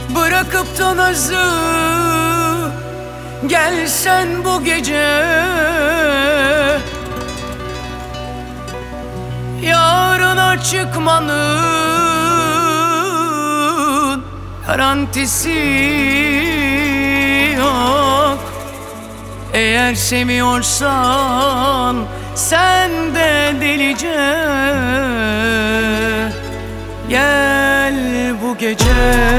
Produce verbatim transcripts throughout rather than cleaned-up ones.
Bırakıp da nazı gelsen bu gece, yarına çıkmanın garantisi yok. Eğer seviyorsan sen de delice gel bu gece.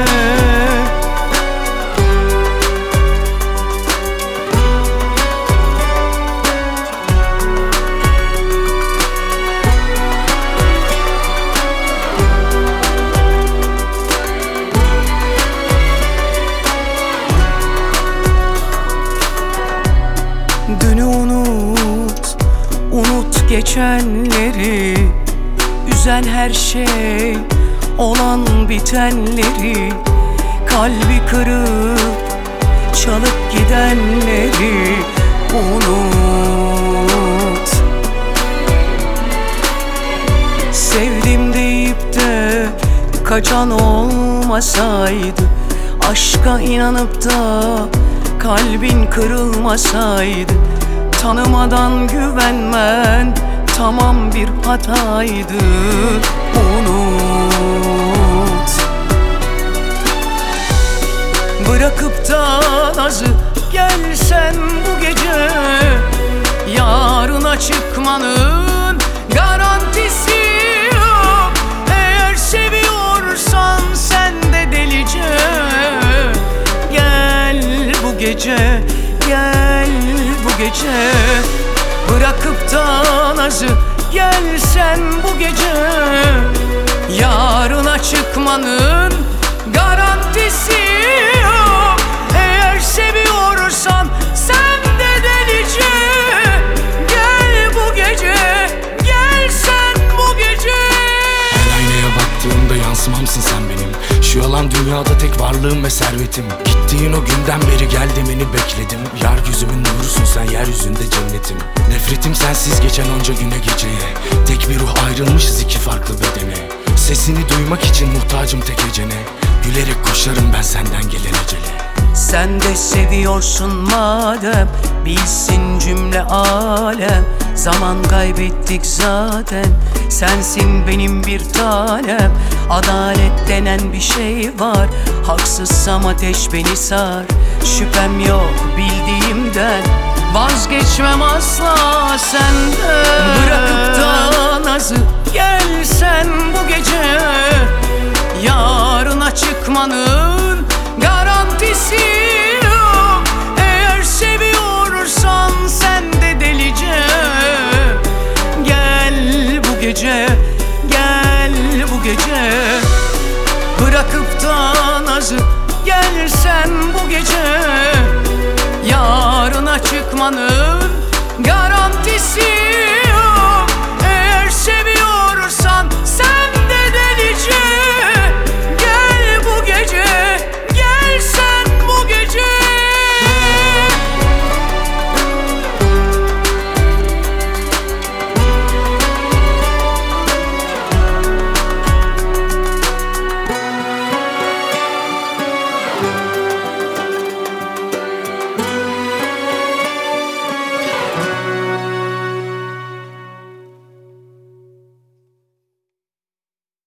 Dünü unut, unut geçenleri, üzen her şey, olan bitenleri, kalbi kırıp çalıp gidenleri unut. Sevdim deyip de kaçan olmasaydı, aşka inanıp da kalbin kırılmasaydı, tanımadan güvenmen tamam bir hataydı. Unut. Bırakıp da nazı gelsen bu gece, yarına çıkmanın garantisi yok. Eğer seviyorsan sen de delice gel bu gece, gel bu gece. Bırakıp da nazı gelsen bu gece, yarına çıkmanın garantisi yok. Eğer seviyorsan sen de delice gel bu gece, gel sen bu gece. Her aynaya baktığımda yansımamsın sen benim. Şu yalan dünyada tek varlığım ve servetim. Gittiğin o günden beri gel demeni bekledim. Yar yüzümün nurusun sen, yeryüzünde cennetim. Nefretim sensiz geçen onca güne geceye. Tek bir ruh ayrılmışız iki farklı bedene. Sesini duymak için muhtacım tek ecene. Gülerek koşarım ben senden gelen ecele. Sen de seviyorsun madem, bilsin cümle alem. Zaman kaybettik zaten, sensin benim bir tanem. Adalet denen bir şey var, haksızsam ateş beni sar. Şüphem yok bildiğimden, vazgeçmem asla senden. Bırakıp da nazı gelsen bu gece, yarına çıkmanın garantisi yok. Eğer seviyorsan sen de delice gel bu gece, gel bu gece. Bırakıp da nazı gelsen bu gece, yarına çıkmanın garantisi